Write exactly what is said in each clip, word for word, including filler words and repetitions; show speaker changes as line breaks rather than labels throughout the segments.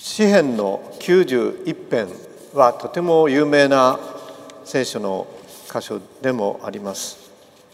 詩編のきゅうじゅういち編はとても有名な聖書の箇所でもあります。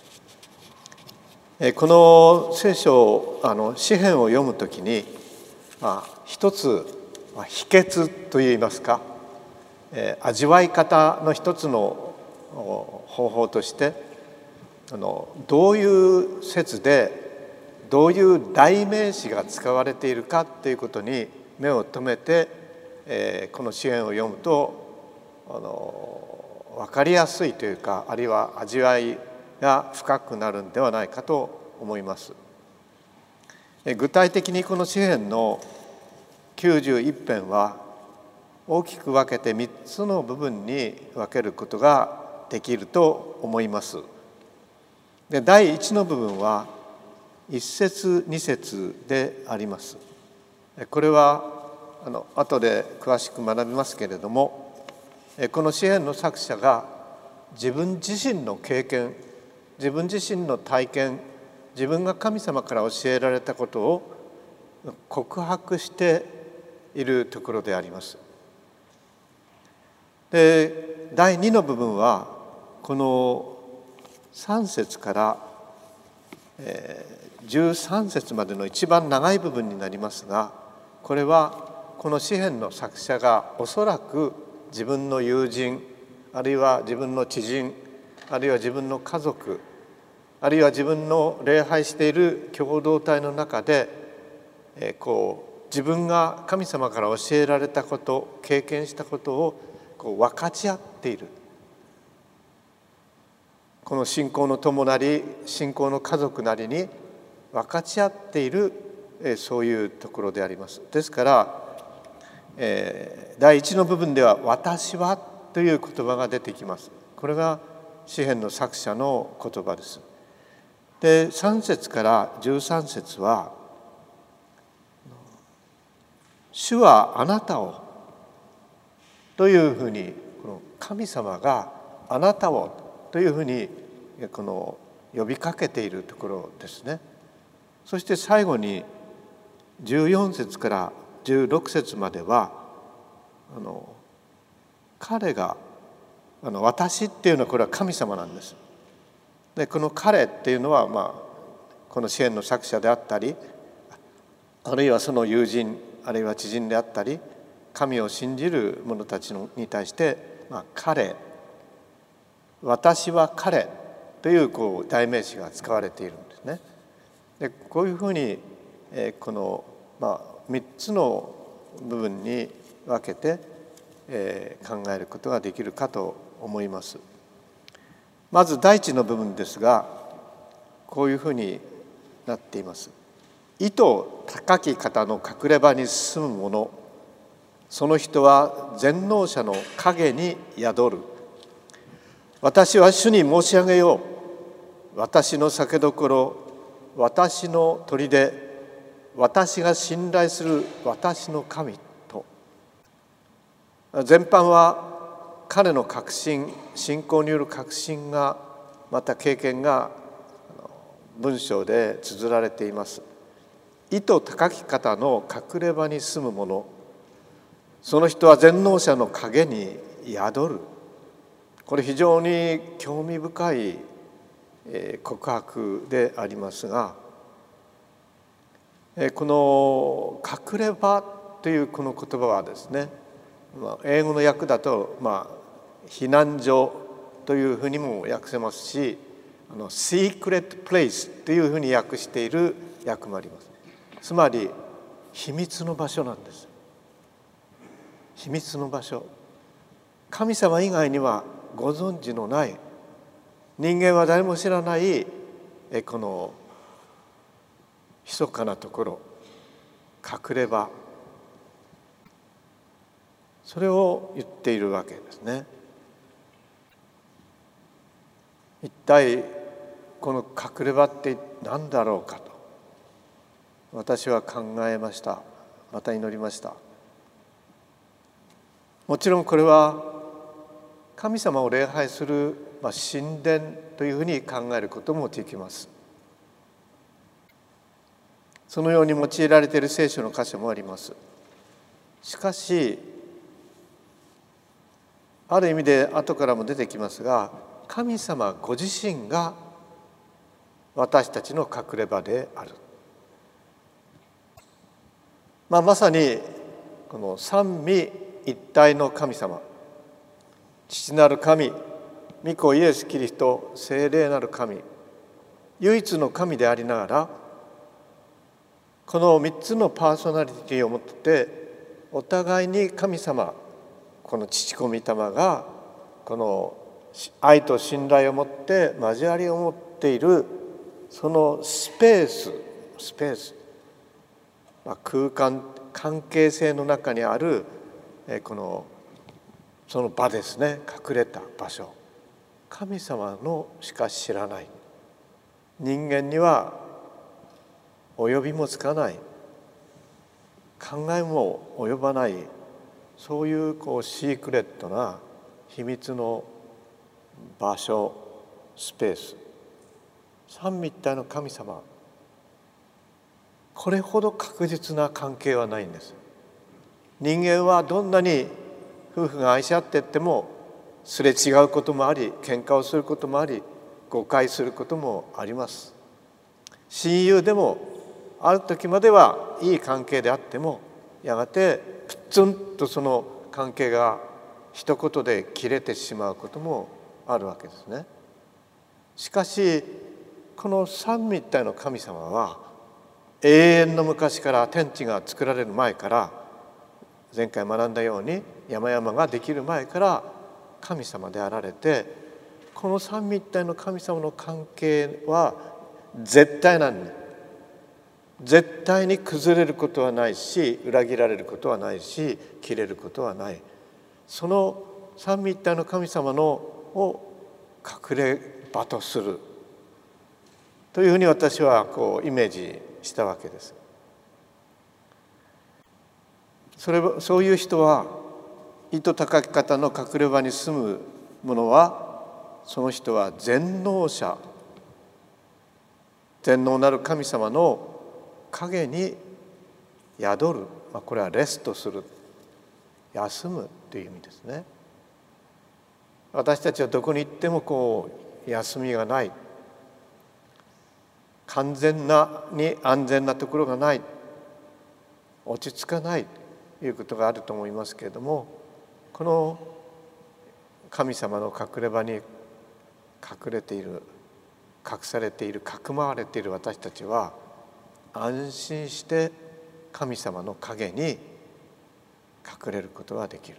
この聖書、あの詩編を読むときに、まあ、一つ、まあ、秘訣といいますか、えー、味わい方の一つの方法として、あのどういう説でどういう代名詞が使われているかということに目を留めて、えー、この詩編を読むとあの分かりやすいというか、あるいは味わいが深くなるんではないかと思います。具体的にこの詩編のきゅうじゅういち編は大きく分けてみっつの部分に分けることができると思います。で、第一の部分はいっ節に節であります。これはあの後で詳しく学びますけれども、この詩編の作者が自分自身の経験、自分自身の体験、自分が神様から教えられたことを告白しているところであります。で、第二の部分はこのさん節からじゅうさん節までの一番長い部分になりますが、これはこの詩編の作者がおそらく自分の友人、あるいは自分の知人、あるいは自分の家族、あるいは自分の礼拝している共同体の中で、えー、こう自分が神様から教えられたこと、経験したことをこう分かち合っている。この信仰の友なり、信仰の家族なりに分かち合っている、えー、そういうところであります。ですから、えー、第一の部分では「私は」という言葉が出てきます。これが詩編の作者の言葉です。で、さん節からじゅうさん節は「主はあなたを」というふうに、この神様があなたをというふうにこの呼びかけているところですね。そして最後にじゅうよん節からじゅうろく節まではあの彼があの私っていうのはこれは神様なんです。で、この彼っていうのは、まあ、この詩編の作者であったり、あるいはその友人、あるいは知人であったり、神を信じる者たちに対して、まあ、彼、私は彼という、こう代名詞が使われているんですね。で、こういうふうに、えー、この、まあ、みっつの部分に分けて、えー、考えることができるかと思います。まず第一の部分ですが、こういうふうになっています。意図高き方の隠れ場に住む者、その人は全能者の影に宿る。私は主に申し上げよう。私の酒どころ、私の砦、私が信頼する私の神と。全般は彼の確信、信仰による確信が、また経験が文章で綴られています。意図高き方の隠れ場に住む者、その人は全能者の影に宿る。これ非常に興味深い告白でありますが、この隠れ場というこの言葉はですね、英語の訳だと、まあ、避難所というふうにも訳せますし、あのシークレットプレイスというふうに訳している訳もあります。つまり秘密の場所なんです。秘密の場所。神様以外にはご存知のない、人間は誰も知らないこの密かなところ、隠れ場、それを言っているわけですね。一体この隠れ場って何だろうかと私は考えました。また祈りました。もちろんこれは神様を礼拝する、まあ、神殿というふうに考えることもできます。そのように用いられている聖書の箇所もあります。 しかしある意味で後からも出てきますが、神様ご自身が私たちの隠れ場である。まあ、まさにこの三位一体の神様、父なる神、御子イエス・キリスト、聖霊なる神、唯一の神でありながら、この三つのパーソナリティを持ってお互いに神様、この父子御霊がこの愛と信頼を持って交わりを持っている、そのスペーススペース、まあ、空間関係性の中にあるこのその場ですね。隠れた場所、神様のしか知らない、人間には及びもつかない、考えも及ばない、そういうこうシークレットな秘密の場所、スペース、三位一体の神様、これほど確実な関係はないんです。人間はどんなに夫婦が愛し合っていってもすれ違うこともあり、喧嘩をすることもあり、誤解することもあります。親友でもある時まではいい関係であっても、やがてプツンとその関係が一言で切れてしまうこともあるわけですね。しかしこの三位一体の神様は永遠の昔から、天地が作られる前から、前回学んだように山々ができる前から神様であられて、この三位一体の神様の関係は絶対なんで、絶対に崩れることはないし、裏切られることはないし、切れることはない。その三位一体の神様のを隠れ場とするというふうに私はこうイメージしたわけです。それはそういう人は、意図高き方の隠れ場に住む者は、その人は全能者、全能なる神様の影に宿る、まあ、これはレストする、休むという意味ですね。私たちはどこに行ってもこう休みがない、完全なに安全なところがない、落ち着かないということがあると思いますけれども、この神様の隠れ場に隠れている、隠されている、かくまわれている私たちは、安心して神様の影に隠れることができる。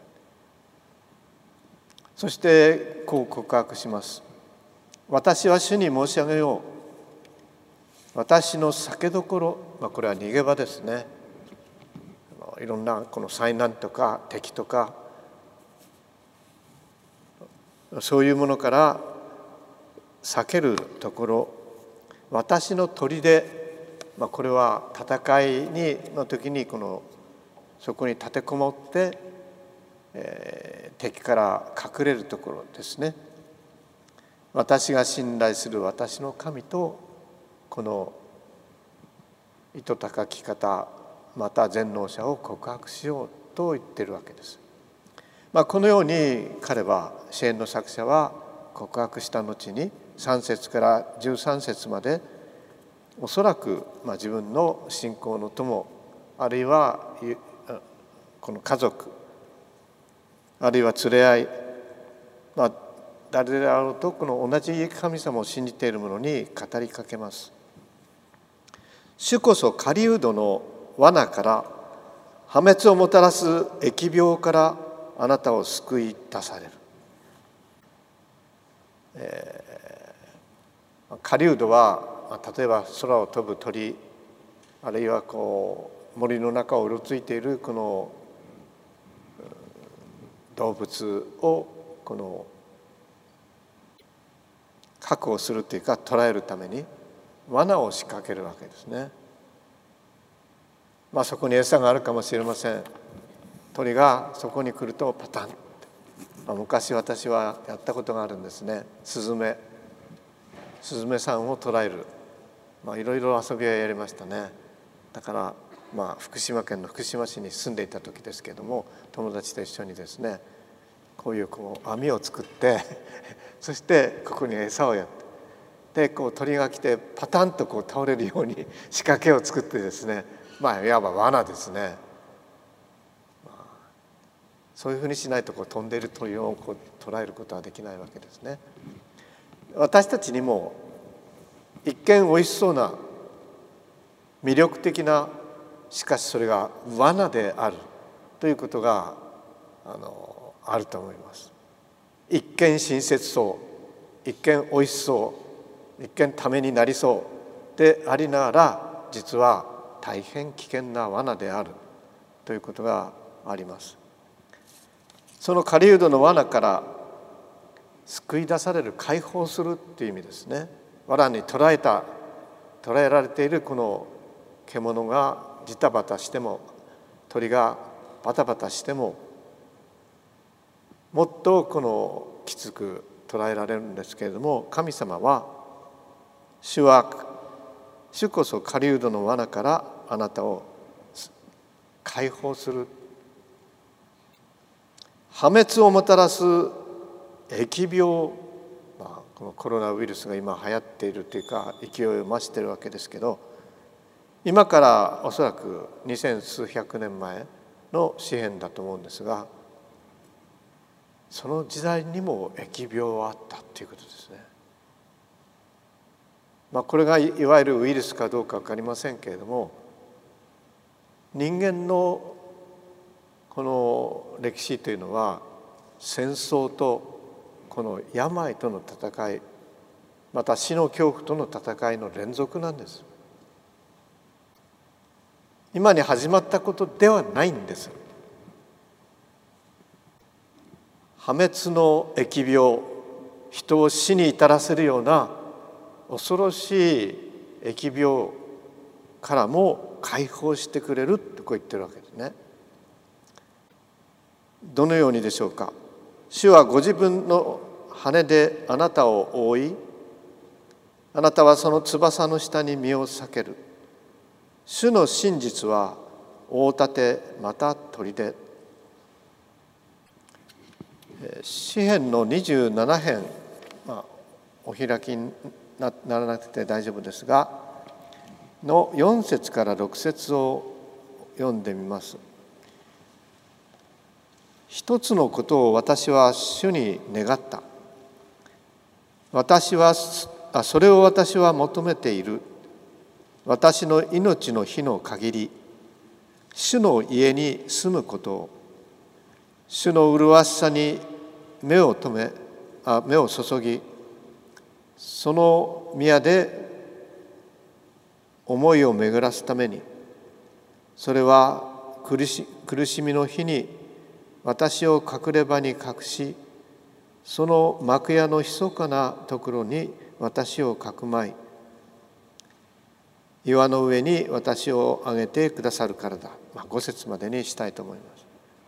そしてこう告白します。私は主に申し上げよう。私の酒どころ、まあ、これは逃げ場ですね。いろんなこの災難とか敵とか、そういうものから避けるところ、私の砦、まあ、これは戦いにの時にこのそこに立てこもって、えー、敵から隠れるところですね。私が信頼する私の神と、この意図高き方、また全能者を告白しようと言っているわけです。まあ、このように彼は、詩篇の作者は告白した後にさん節からじゅうさん節まで、おそらくまあ自分の信仰の友、あるいはこの家族、あるいは連れ合い、まあ、誰であろうとこの同じ神様を信じている者に語りかけます。主こそ狩人の罠から、破滅をもたらす疫病からあなたを救い出される。えー、狩人は例えば空を飛ぶ鳥、あるいはこう森の中をうろついているこの動物をこの確保するというか捕らえるために罠を仕掛けるわけですね。まあそこに餌があるかもしれません。鳥がそこに来るとパタンって、まあ、昔私はやったことがあるんですね。スズメスズメさんを捕らえる、まあ、いろいろ遊びはやりましたね。だからまあ、福島県の福島市に住んでいた時ですけども、友達と一緒にですねこういうこう網を作ってそしてここに餌をやってでこう鳥が来てパタンとこう倒れるように仕掛けを作ってですね、まあいわば罠ですね。まあ、そういうふうにしないとこう飛んでいる鳥をこう捉えることはできないわけですね。私たちにも一見おいしそうな魅力的な、しかしそれが罠であるということがあのあると思います。一見親切そう、一見おいしそう、一見ためになりそうでありながら、実は大変危険な罠であるということがあります。その狩人の罠から救い出される、解放するという意味ですね。藁に捕らえた捕らえられているこの獣がジタバタしても、鳥がバタバタしても、もっとこのきつく捉えられるんですけれども、神様は主は主こそ狩人の罠からあなたを解放する、破滅をもたらす疫病、まあ、このコロナウイルスが今流行っているというか勢いを増しているわけですけど、今からおそらく二千数百年前の詩篇だと思うんですが、その時代にも疫病はあったということですね。まあ、これがいわゆるウイルスかどうか分かりませんけれども、人間のこの歴史というのは戦争とこの病との戦い、また死の恐怖との戦いの連続なんです。今に始まったことではないんです。破滅の疫病、人を死に至らせるような恐ろしい疫病からも解放してくれるとこう言ってるわけですね。どのようにでしょうか。主はご自分の羽であなたを覆い、あなたはその翼の下に身を避ける。主の真実は大盾また砦。詩編のにじゅうなな編、まあ、お開きにならなくて大丈夫ですがのよん節からろく節を読んでみます。一つのことを私は主に願った。私はあそれを私は求めている。私の命の日の限り、主の家に住むことを、主の麗しさに目を留めあ目を注ぎ、その宮で思いを巡らすために、それは苦し、苦しみの日に私を隠れ場に隠し、その幕屋の密かなところに私をかくまい、岩の上に私を上げてくださるからだ。まあ、ご節までにしたいと思います。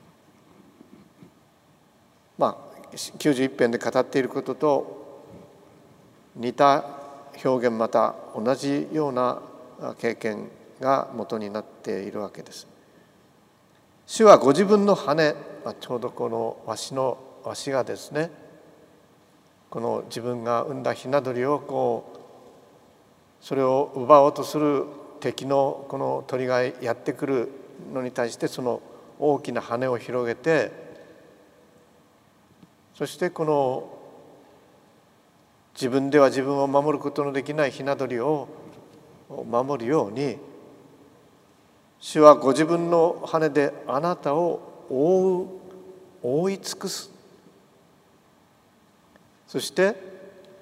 まあ、きゅうじゅういち編で語っていることと似た表現、また同じような経験が元になっているわけです。主はご自分の羽、まあ、ちょうどこのわしのわしがですね、この自分が産んだひな鳥をこうそれを奪おうとする敵のこの鳥がやってくるのに対して、その大きな羽を広げて、そしてこの自分では自分を守ることのできないひな鳥を守るように、主はご自分の羽であなたを覆う、覆い尽くす。そして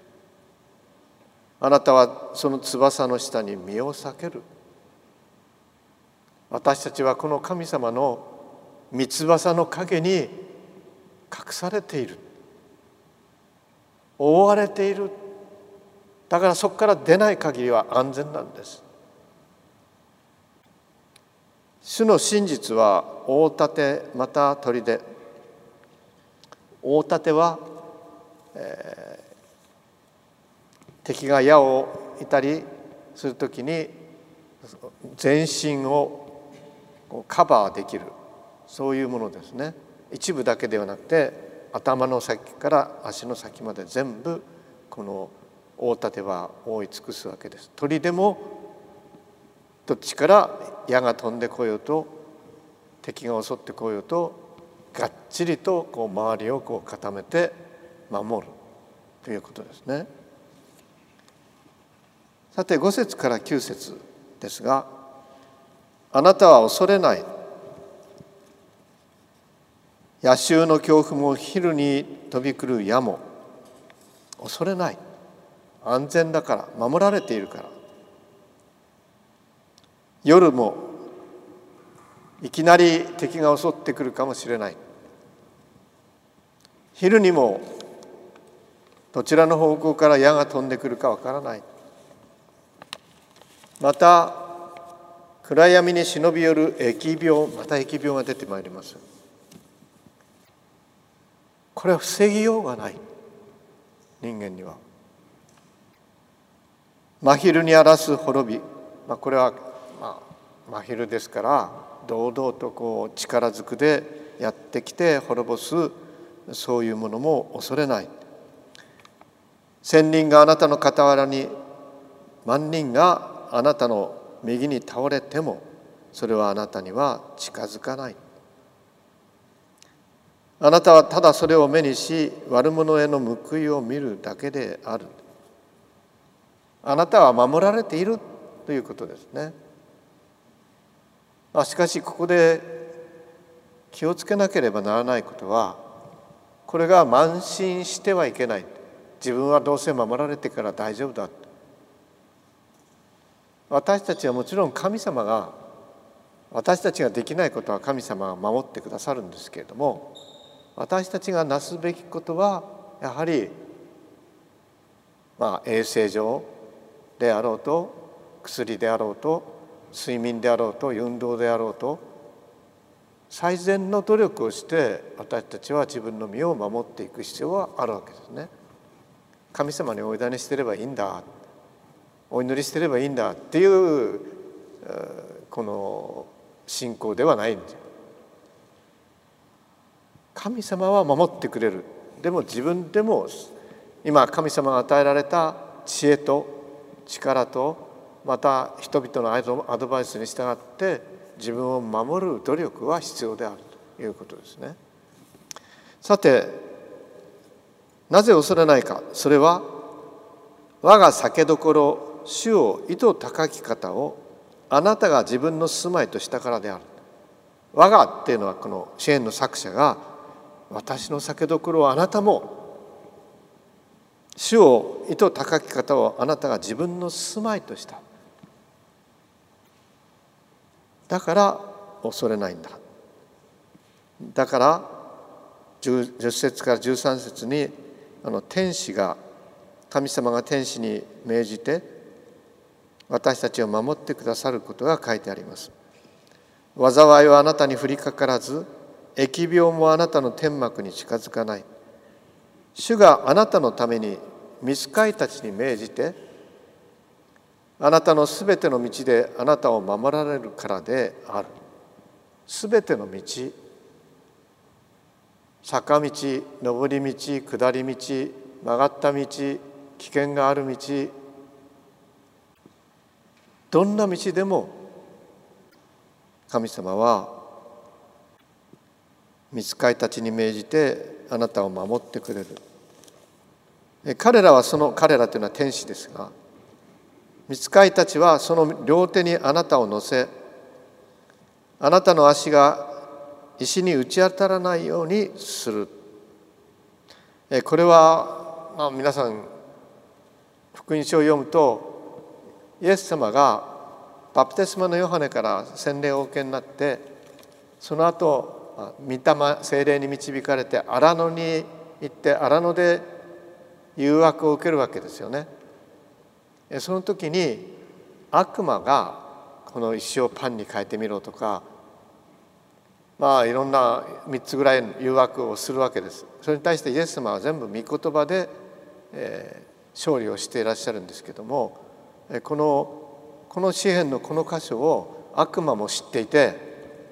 あなたはその翼の下に身を避ける。私たちはこの神様の御翼の陰に隠されている、覆われている。だからそこから出ない限りは安全なんです。主の真実は大盾また砦。大盾は、えー敵が矢を射たりするときに全身をカバーできる、そういうものですね。一部だけではなくて頭の先から足の先まで全部この大盾は覆い尽くすわけです。鳥でもどっちから矢が飛んでこようと敵が襲ってこようとがっちりとこう周りをこう固めて守るということですね。さてご節からきゅう節ですが、あなたは恐れない。野襲の恐怖も昼に飛び来る矢も恐れない。安全だから、守られているから。夜もいきなり敵が襲ってくるかもしれない。昼にもどちらの方向から矢が飛んでくるかわからない。また暗闇に忍び寄る疫病、また疫病が出てまいります。これは防ぎようがない、人間には。真昼に荒らす滅び、まあ、これは、まあ、真昼ですから堂々とこう力ずくでやってきて滅ぼす、そういうものも恐れない。千人があなたの傍らに、万人があなたの右に倒れてもそれはあなたには近づかない。あなたはただそれを目にし、悪者への報いを見るだけである。あなたは守られているということですね。しかしここで気をつけなければならないことは、これが慢心してはいけない。自分はどうせ守られてから大丈夫だ。私たちはもちろん神様が、私たちができないことは神様が守ってくださるんですけれども、私たちがなすべきことはやはり、まあ、衛生上であろうと、薬であろうと、睡眠であろうと、運動であろうと、最善の努力をして私たちは自分の身を守っていく必要はあるわけですね。神様にお委ねしてればいいんだ、お祈りしてればいいんだっていうこの信仰ではないんですよ。神様は守ってくれる。でも自分でも今神様が与えられた知恵と力と、また人々のアドバイスに従って自分を守る努力は必要であるということですね。さて、なぜ恐れないか。それは我が酒どころ主を意図高き方をあなたが自分の住まいとしたからである。我がっていうのはこの詩篇の作者が、私の酒どころをあなたも、主を意図高き方をあなたが自分の住まいとした。だから恐れないんだ。だから 10, 10節からじゅうさん節にあの天使が、神様が天使に命じて私たちを守ってくださることが書いてあります。災いはあなたに降りかからず、疫病もあなたの天幕に近づかない。主があなたのために御使いたちに命じて、あなたのすべての道であなたを守られるからである。すべての道、坂道、上り道、下り道、曲がった道、危険がある道、どんな道でも神様は御使いたちに命じてあなたを守ってくれる。彼らはその、彼らというのは天使ですが、御使いたちはその両手にあなたを乗せ、あなたの足が石に打ち当たらないようにする。これは、まあ、皆さん福音書を読むと、イエス様がバプテスマのヨハネから洗礼をお受けになって、その後御霊聖霊に導かれて荒野に行って、荒野で誘惑を受けるわけですよね。その時に悪魔がこの石をパンに変えてみろとか、まあいろんなみっつぐらいの誘惑をするわけです。それに対してイエス様は全部御言葉で、えー、勝利をしていらっしゃるんですけども、このこの詩篇のこの箇所を悪魔も知っていて、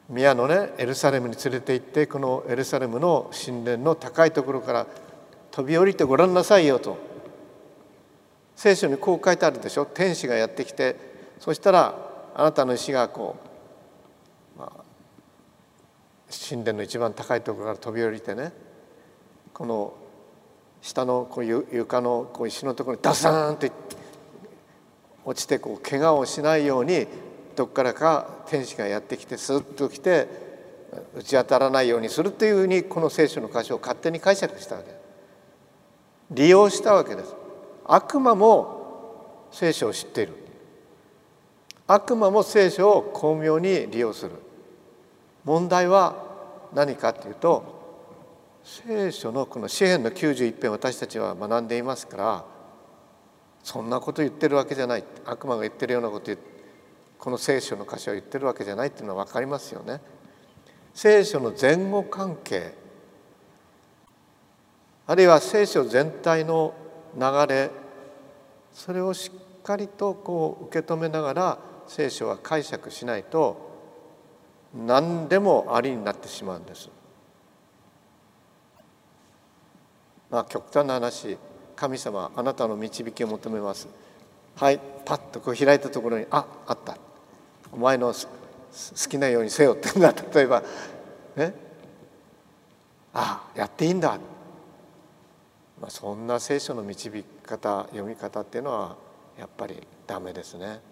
宮のねエルサレムに連れて行って、このエルサレムの神殿の高いところから飛び降りてごらんなさいよと。聖書にこう書いてあるでしょ。天使がやってきて、そしたらあなたの石がこう、まあ、神殿の一番高いところから飛び降りてね、この下のこう床のこう石のところにダサーンって落ちて、こう怪我をしないようにどこからか天使がやってきてスッと来て打ち当たらないようにするっていうふうに、この聖書の箇所を勝手に解釈したわけ、利用したわけです。悪魔も聖書を知っている。悪魔も聖書を巧妙に利用する。問題は何かというと、聖書のこの詩編のきゅうじゅういち編、私たちは学んでいますから、そんなこと言ってるわけじゃない、悪魔が言ってるようなこと言って、この聖書の箇所を言ってるわけじゃないっていうのは分かりますよね。聖書の前後関係、あるいは聖書全体の流れ、それをしっかりとこう受け止めながら聖書は解釈しないと、何でもありになってしまうんです。まあ極端な話、神様あなたの導きを求めます。はい、パッとこう開いたところに、あ、あった、お前の好きなようにせよっていうのが例えばね、あ、やっていいんだ、まあ、そんな聖書の導き方、読み方っていうのはやっぱりダメですね。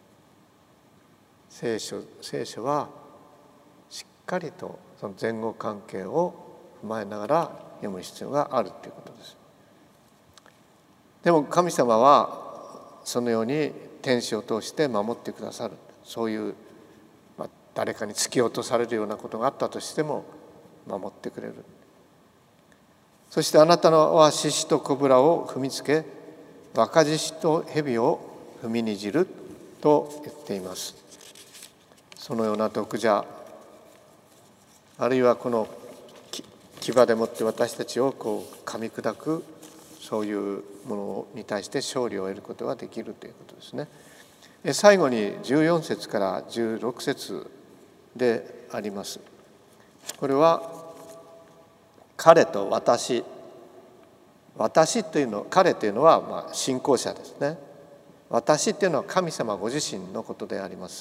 聖書、聖書はしっかりとその前後関係を踏まえながら読む必要があるということです。でも神様はそのように天使を通して守ってくださる。そういう、まあ、誰かに突き落とされるようなことがあったとしても守ってくれる。そしてあなたのは獅子とコブラを踏みつけ、若獅子と蛇を踏みにじると言っています。そのような毒蛇、あるいはこの牙でもって私たちをこう噛み砕く、そういうものに対して勝利を得ることができるということですね。最後にじゅうよん節からじゅうろく節であります。これは彼と私、私というの、彼というのはまあ信仰者ですね。私というのは神様ご自身のことであります。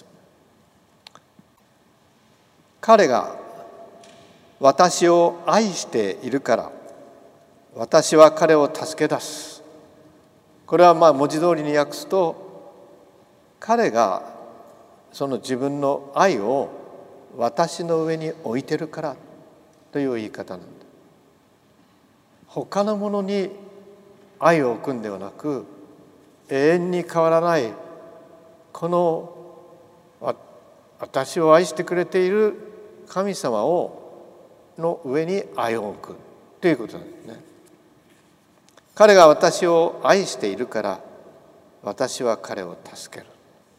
彼が私を愛しているから私は彼を助け出す。これはまあ文字通りに訳すと、彼がその自分の愛を私の上に置いてるからという言い方なんだ。他のものに愛を置くんではなく、永遠に変わらないこの私を愛してくれている神様をの上に愛を置くということなんですね。彼が私を愛しているから私は彼を助ける。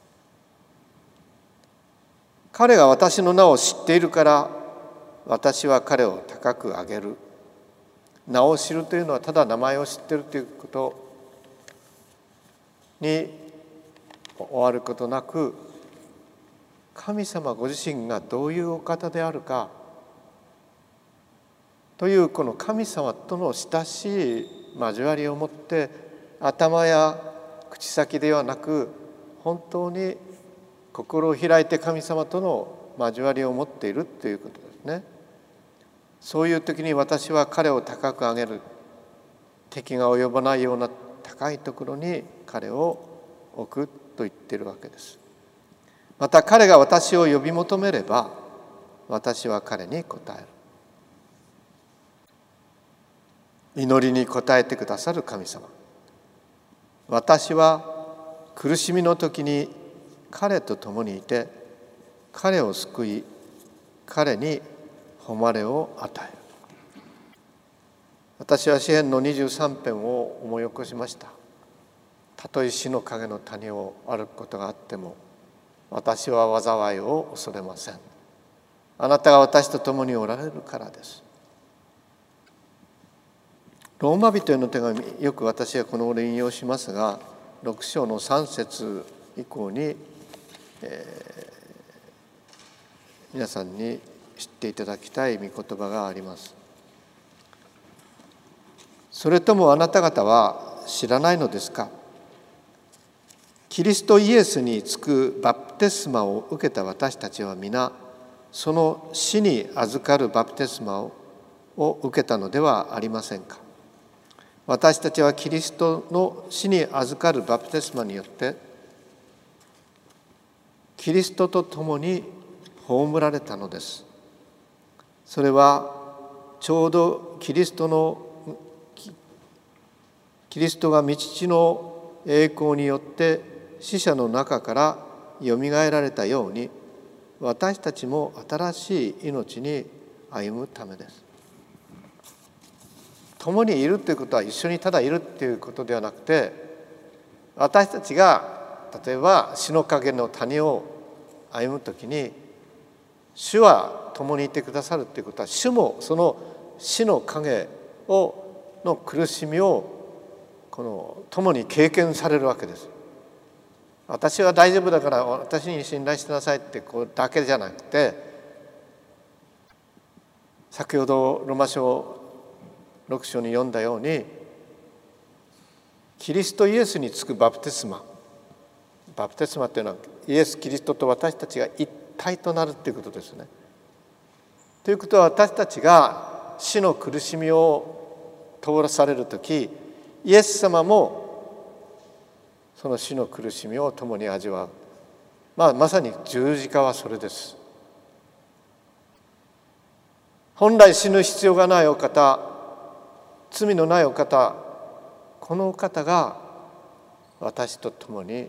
彼が私の名を知っているから私は彼を高く上げる。名を知るというのはただ名前を知っているということに終わることなく、神様ご自身がどういうお方であるかというこの神様との親しい交わりを持って、頭や口先ではなく本当に心を開いて神様との交わりを持っているということですね。そういう時に私は彼を高く上げる。敵が及ばないような高いところに彼を置くと言っているわけです。また彼が私を呼び求めれば私は彼に答える。祈りに応えてくださる神様。私は苦しみの時に彼と共にいて、彼を救い、彼に誉れを与える。私は詩編のにじゅうさん編を思い起こしました。たとえ死の影の谷を歩くことがあっても、私は災いを恐れません。あなたが私と共におられるからです。ローマ人への手紙、よく私はこの頃引用しますが、ろく章のさん節以降に、え皆さんに知っていただきたい御言葉があります。それともあなた方は知らないのですか？キリストイエスにつくバプテスマを受けた私たちは皆、その死に預かるバプテスマをを受けたのではありませんか。私たちはキリストの死に預かるバプテスマによってキリストと共に葬られたのです。それはちょうどキリストのキリストが御父の栄光によって死者の中からよみがえられたように、私たちも新しい命に歩むためです。共にいるということは一緒にただいるということではなくて、私たちが例えば死の影の谷を歩むときに、主は共にいてくださるということは、主もその死の影をの苦しみをこの共に経験されるわけです。私は大丈夫だから私に信頼してなさいってこうだけじゃなくて、先ほどローマ書ろく章に読んだように、キリストイエスにつくバプテスマ、バプテスマというのはイエス・キリストと私たちが一体となるということですね。ということは、私たちが死の苦しみを通らされるとき、イエス様もその死の苦しみを共に味わう、まあ、まさに十字架はそれです。本来死ぬ必要がないお方、罪のないお方、このお方が私と共に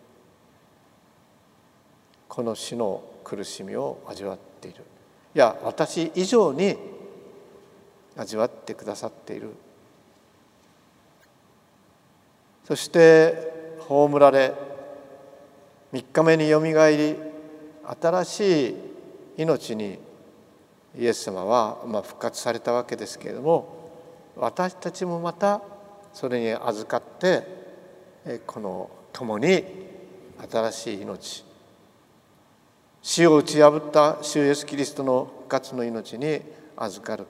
この死の苦しみを味わっている。いや、私以上に味わってくださっている。そして葬られ、三日目によみがえり、新しい命にイエス様はまあ復活されたわけですけれども、私たちもまたそれに預かって、この共に新しい命、死を打ち破った主イエスキリストの復活の命に預かる。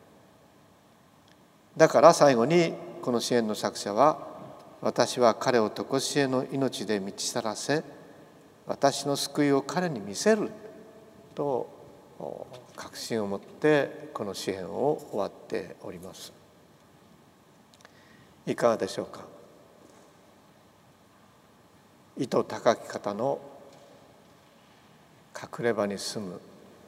だから最後にこの詩篇の作者は、私は彼を常しえの命で満ち去らせ、私の救いを彼に見せると確信を持ってこの詩篇を終わっております。いかがでしょうか。意図高き方の隠れ場に住む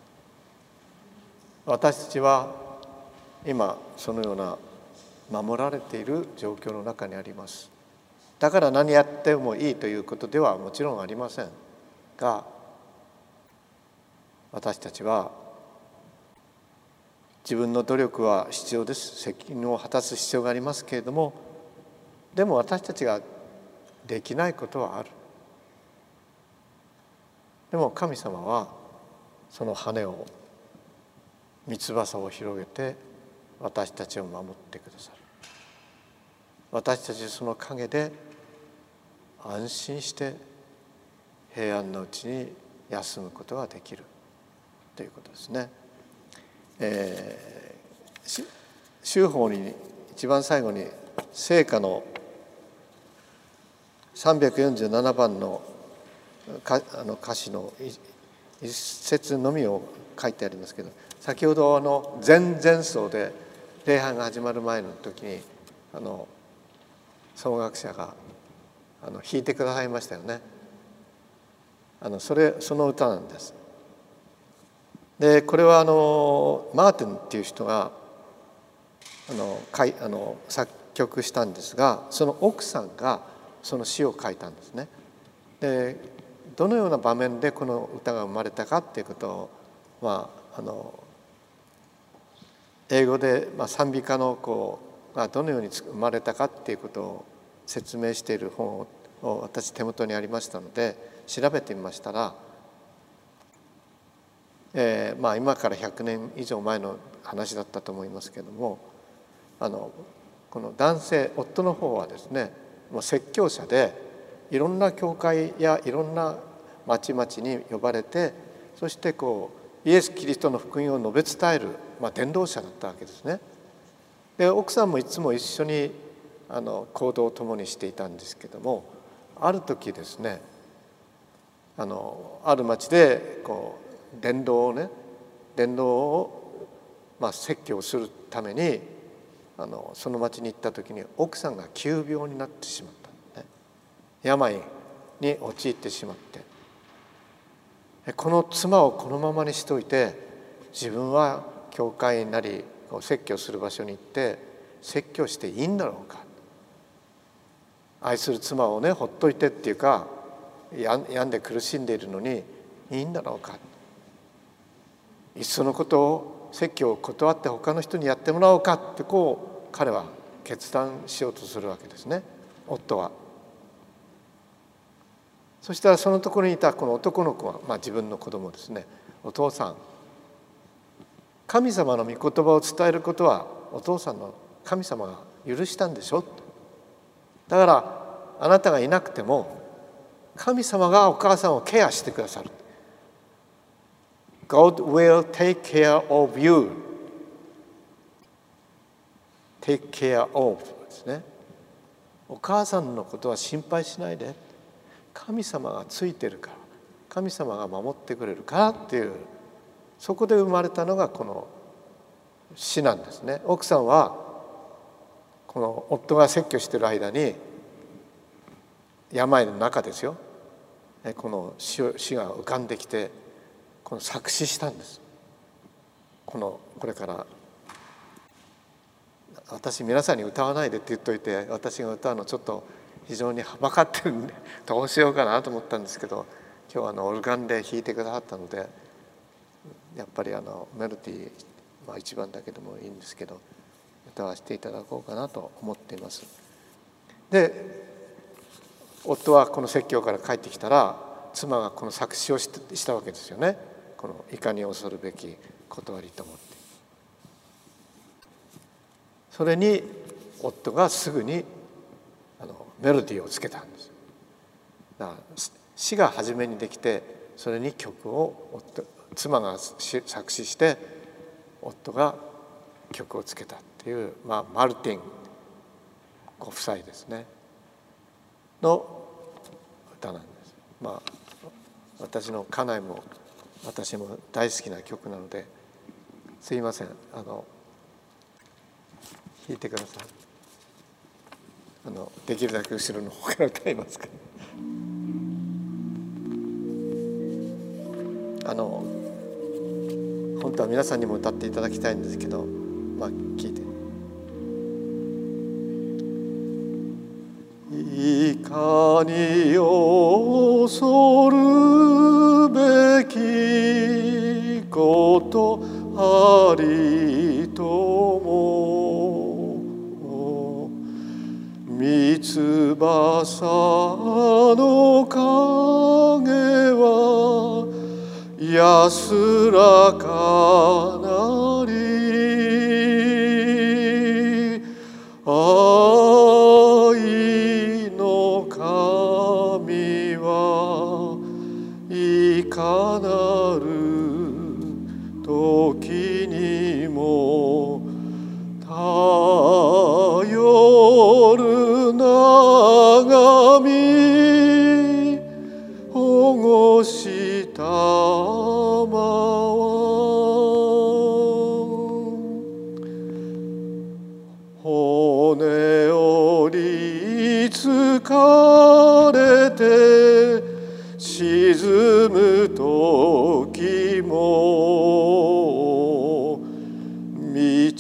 私たちは今そのような守られている状況の中にあります。だから何やってもいいということではもちろんありませんが、私たちは自分の努力は必要です。責任を果たす必要がありますけれども、でも私たちができないことはある。でも神様はその羽を、三翼を広げて私たちを守ってくださる。私たちその陰で安心して平安のうちに休むことができるということですね。えー、修法に一番最後に聖歌のさんびゃくよんじゅうななばんのかあの歌詞の一節のみを書いてありますけど、先ほどあの前々奏で礼拝が始まる前の時にあの奏楽者があの弾いてくださいましたよね。あのそれその歌なんです。でこれはあのマーティンっていう人があのかいあの作曲したんですが、その奥さんがその詩を書いたんですね。でどのような場面でこの歌が生まれたかっていうことを、まあ、あの英語で、まあ、賛美歌のこうがどのように生まれたかっていうことを説明している本を私手元にありましたので調べてみましたら、えーまあ、今からひゃくねん以上前の話だったと思いますけれども、あのこの男性夫の方はですね、もう説教者でいろんな教会やいろんな町々に呼ばれて、そしてこうイエス・キリストの福音を述べ伝える、まあ、伝道者だったわけですね。で奥さんもいつも一緒にあの行動を共にしていたんですけども、ある時ですね、あのある町でこう伝道をね伝道を、まあ、説教するためにあのその町に行った時に奥さんが急病になってしまったんですね。病に陥ってしまって、この妻をこのままにしておいて自分は教会なり説教する場所に行って説教していいんだろうか、愛する妻をねほっといてっていうか病んで苦しんでいるのにいいんだろうか、いっそのことを説教を断って他の人にやってもらおうかってこう彼は決断しようとするわけですね、夫は。そしたらそのところにいたこの男の子は、まあ、自分の子供ですね、お父さん、神様の御言葉を伝えることはお父さんの神様が許したんでしょ、だからあなたがいなくても神様がお母さんをケアしてくださる。 God will take care of you. Take care of ですね。お母さんのことは心配しないで、神様がついてるから、神様が守ってくれるからっていう、そこで生まれたのがこの詩なんですね。奥さんはこの夫が説教している間に病の中ですよ、この詩が浮かんできてこの作詞したんです。このこれから私皆さんに歌わないでって言っといて、私が歌うのちょっと非常にはばかってるんでどうしようかなと思ったんですけど、今日はあのオルガンで弾いてくださったので、やっぱりあのメロディー、まあ、一番だけでもいいんですけど歌わせていただこうかなと思っています。で夫はこの説教から帰ってきたら妻がこの作詞をしたわけですよね。このいかに恐るべき断りと思って、それに夫がすぐにあのメロディーをつけたんです。だから詩が初めにできて、それに曲を夫妻が作詞して夫が曲をつけたっていう、まあ、マルティンご夫妻ですねの歌なんです。まあ私の家内も私も大好きな曲なので、すいません、あの弾いてください。あのできるだけ後ろの方から歌いますから。あの本当は皆さんにも歌っていただきたいんですけど、まあ聞いて。いかに恐るべきことありとも、三つ翼の影は安らかなり、愛の神はいかなる時にも頼る長み保護したまは、骨折り疲れて沈む時も、道に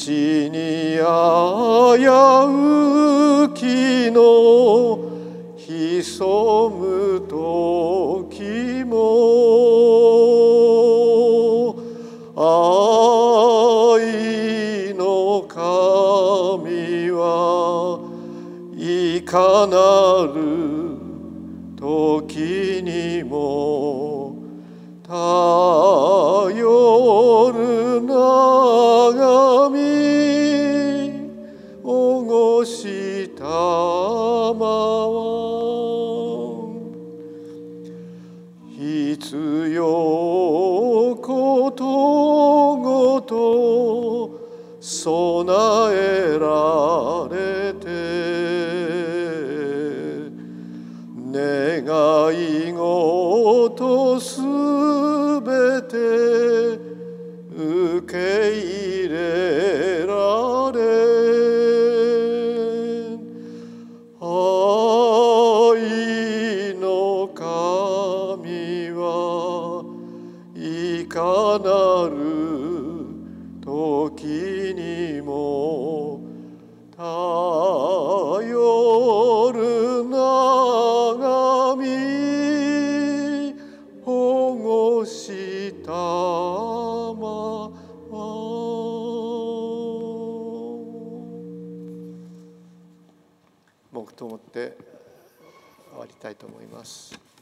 危うきの潜む時も、愛の神はいかなる時にも頼る長み保護したまは、必要ことる時にも頼る長み保護したまま。黙とうをもって終わりたいと思います。